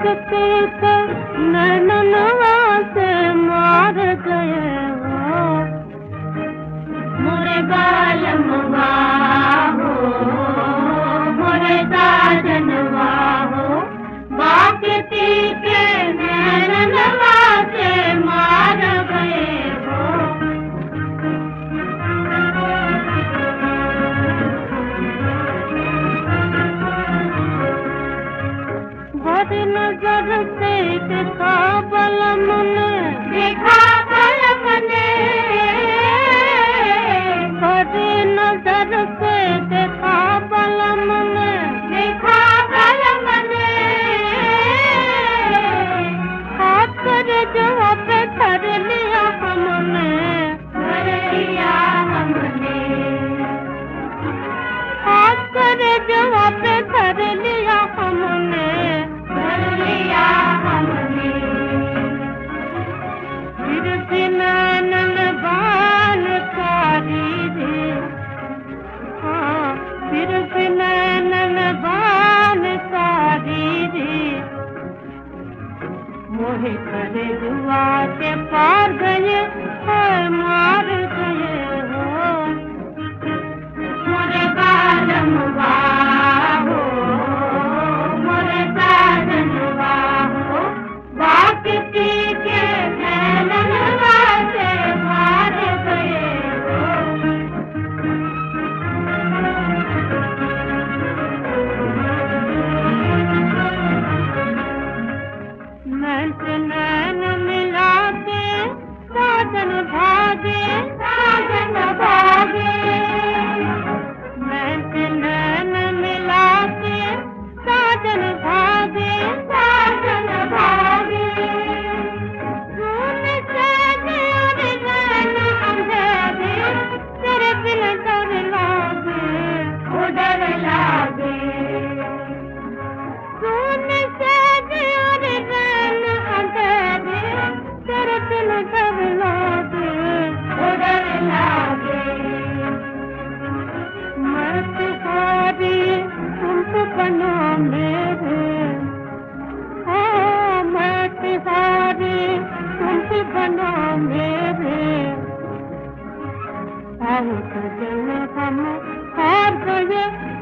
देखते तो नैनवा से मार गए हो मोरे बालमवा हो मोरे साजनवा हो बाकती के नैनवा से मार गए हो बड़ी नजर से देखा बलम ने देखा बलम ने बड़ी नजर से देखा बलम ने देखा बलम ने हाथ कर जवाब धर लिया हमने धर लिया हमने हाथ कर जवाब धर लिया हमने फिर बिना नलबान कारी रे हाँ फिर बिना नलबान कारी रे मोहे करे दुआ के पार गए मार गए हो मोरे बालमवा हो मोरे साजनवा हो बाकती के नैनवा से मार गए हो नैन से नैन मिला के साजन भागे साजन भागे नैन से नैन मिला के साजन भागे साजन भागे सुन से दिल नैन अंधेरे तेरे बिन डर लागे ओ डर लागे सुन से दिल नैन अंधेरे तेरे बिन डर लागे ओ डर लागे मैं तुम्हारी तुम तो बनो मेरे हाँ मैं तुम्हारी तुम तो बनो मेरे आओ तो हम हार गए